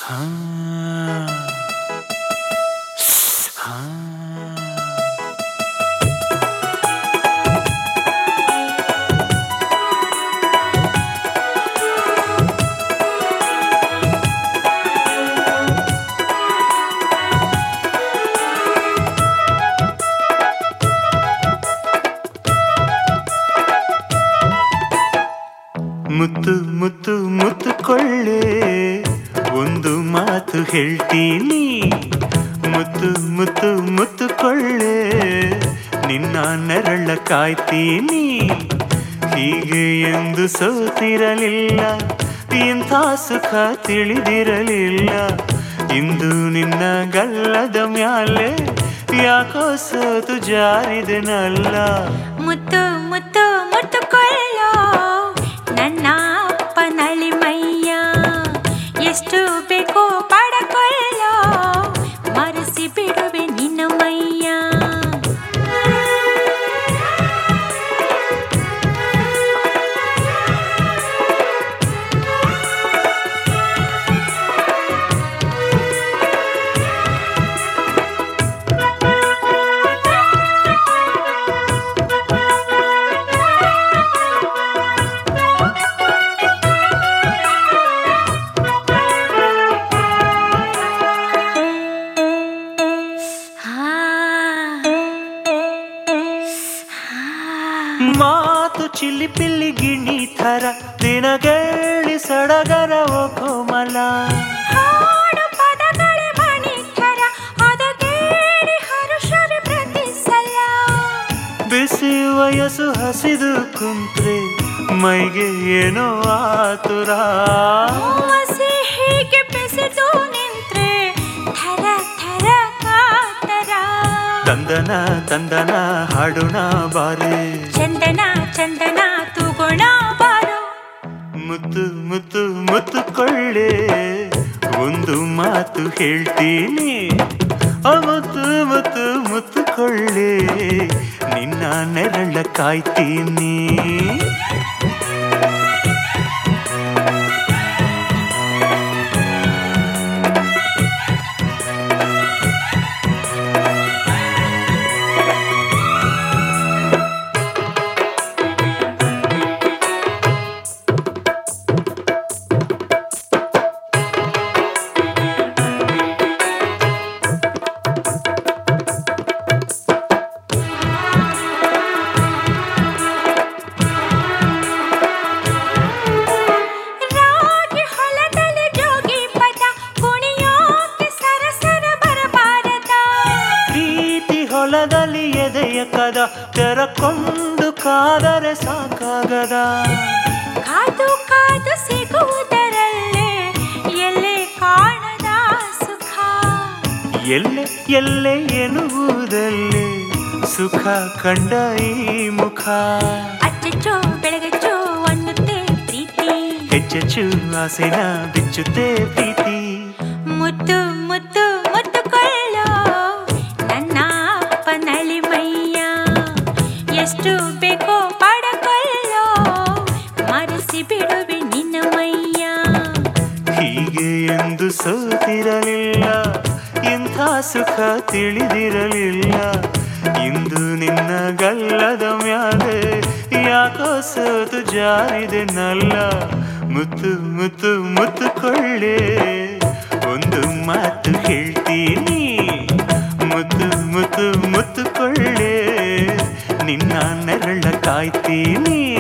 ಹಾ ಹಾ ಮುತ್ತು ಮುತ್ತು ಮುತ್ತುಕೊಳ್ಳೆ ಒಂದು ಮಾತು ಹೇಳ್ತೀನಿ ಮುತ್ತು ಮುತ್ತು ಮುತ್ತುಕೊಳ್ಳೆ ನಿನ್ನ ನೆರಳ ಕಾಯ್ತೀನಿ ಹೀಗೆ ಎಂದು ಸೋತಿರಲಿಲ್ಲ ಇಂಥ ಸುಖ ತಿಳಿದಿರಲಿಲ್ಲ ಇಂದು ನಿನ್ನ ಗಲ್ಲದ ಮ್ಯಾಲೆ ಯಾಕೋ ಸೋತು ಜಾರಿದೆನಲ್ಲ ಮುತ್ತು ಮುತ್ತು ಮುತ್ತುಕೊಳ್ಳೋ ನನ್ನ ಅಪ್ಪನಳಿ ಮೈಯ ಎಷ್ಟು ಬೇಕೋ ಪಡಕೊಳ್ಳೋ ಮರೆಸಿ ಬಿಡುವೆ ನಿನ್ನ ಮೈಯ ಮಾತು ಚಿಲಿಪಿಲ್ಲಿ ಗಿಣಿ ಥರ ದಿನಗೇಳಿ ಸಡಗರ ಓ ಕೋಮಲ ಹಾಡು ಪದಗಳೇ ಮಣಿ ಥರ ಅದ ಕೇಳಿ ಹರುಷರಿ ಪ್ರತಿ ಸಲ ಬಿಸಿ ವಯಸ್ಸು ಹಸಿದು ಕುಂತ್ರೆ ಮೈಗೆ ಏನೋ ಆತುರ ಹಸಿ ಹೀಗೆ ಬೆಸೆದು ನಿಂತ್ರೆ ಥರ ಥರ ಕಾತರ ತಂದನ ತಂದನ ಹಾಡೋಣ ಬಾರೆ ಚಂದನ ಚಂದನ ತೂಗೋಣ ಬಾರು ಮುತ್ತು ಮುತ್ತು ಮುತ್ತುಕೊಳ್ಳೆ ಒಂದು ಮಾತು ಹೇಳ್ತೀನಿ ಮುತ್ತು ಮುತ್ತು ಮುತ್ತುಕೊಳ್ಳೆ ನಿನ್ನ ನೆರಳ ಕಾಯ್ತೀನಿ ಹೊಲದಲ್ಲಿ ಎದೆಯ ಕದ ತೆರಕೊಂಡು ಕಾದರೆ ಸಾಕಾಗದ ಕಾದು ಕಾದು ಸಿಗುವುದರಲ್ಲೇ ಎಲ್ಲೇ ಕಾಣದ ಸುಖ ಎಲ್ಲೆ ಎಲ್ಲೆ ಎನ್ನುವುದಲ್ಲೇ ಸುಖ ಕಂಡ ಈ ಮುಖ ಅಚ್ಚಚ್ಚೋ ಬೆಳಗಚ್ಚೋ ಅನ್ನುತ್ತೆ ಪ್ರೀತಿ ಹೆಚ್ಚೆಚ್ಚು ಆಸೆನ ಬಿಚ್ಚುತ್ತೆ ಪ್ರೀತಿ ಮುತ್ತು ಮುತ್ತು ಮುತ್ತುಕೊಳ್ಳೋ ನನ್ನ ಅಪ್ಪನಳಿ ಮೈಯ ಎಷ್ಟು ಬೇಕೋ ಪಡಕೊಳ್ಳೋ ಮರೆಸಿ ಬಿಡುವೆ ನಿನ್ನ ಮೈಯ ಹೀಗೆ ಎಂದು ಸೋತಿರಲಿಲ್ಲ ಇಂಥ ಸುಖ ತಿಳಿದಿರಲಿಲ್ಲ ಇಂದು ನಿನ್ನ ಗಲ್ಲದ ಮ್ಯಾಲೆ ಯಾಕೋ ಸೋತು ಜಾರಿದೆನಲ್ಲ ಮುತ್ತು ಮುತ್ತು ಮುತ್ತುಕೊಳ್ಳೆ ಒಂದು ಮಾತು ಹೇಳ್ತೀನಿ ಮುತ್ತು ಮುತ್ತು ಮುತ್ತುಕೊಳ್ಳೆ ನಿನ್ನ ನೆರಳ ಕಾಯ್ತೀನಿ